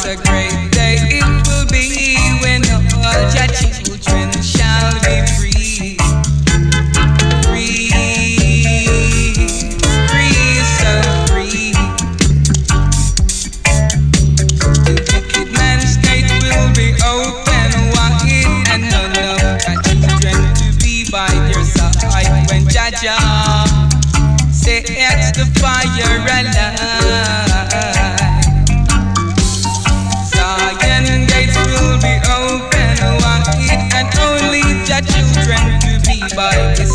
What a great day it will be when all your children shall be free. Free, free, so free. The wicked man's gate will be open wide, and none of your children to be by their side when Jaja sets the fire alight. Zion gates will be open wide, and only your children to be by his